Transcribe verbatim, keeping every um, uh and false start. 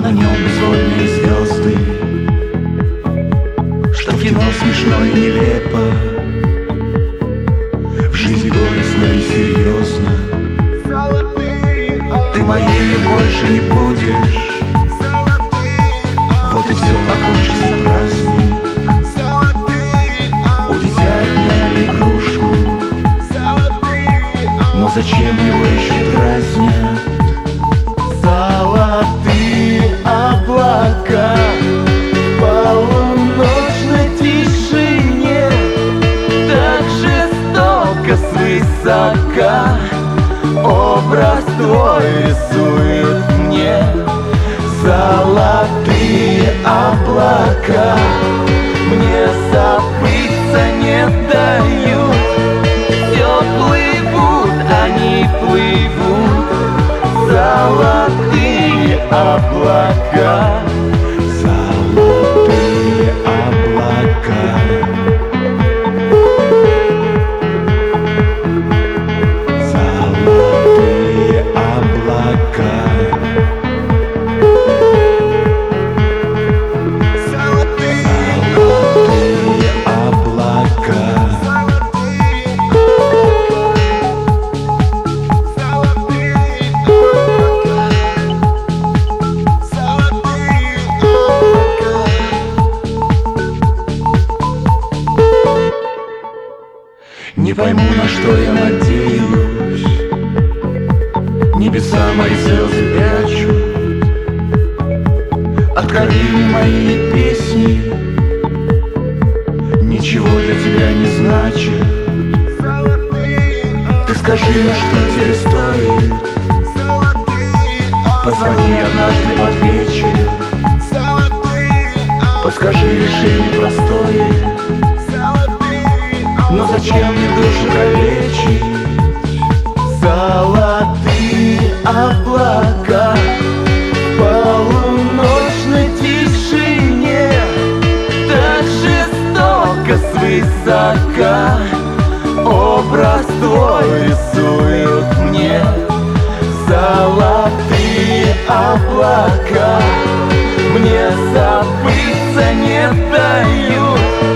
на нем безвольные звезды, что в кино смешно и нелепо, в жизни горестно и серьезно. Ты моей больше не будешь, вот и все, окончится праздник. У дитя отняли игрушку, но зачем его еще дразнят? Золотые облака в полуночной тишине, так жестоко свысока образ твой рисует мне. Золотые облака мне забыться не дают, все плывут, они плывут. Золотые облака, Золотые облака, золотые облака, золотые облака. Не пойму, на что я надеюсь, небеса мои слезы прячут, откровили мои песни, ничего для тебя не значит. Ты скажи, что тебе стоит, позвони однажды под вечер, подскажи решение простое. Но зачем мне душу калечить? золотые облака в полуночной тишине, так жестоко свысока образ твой рисуют мне. Золотые облака мне забыться не дают,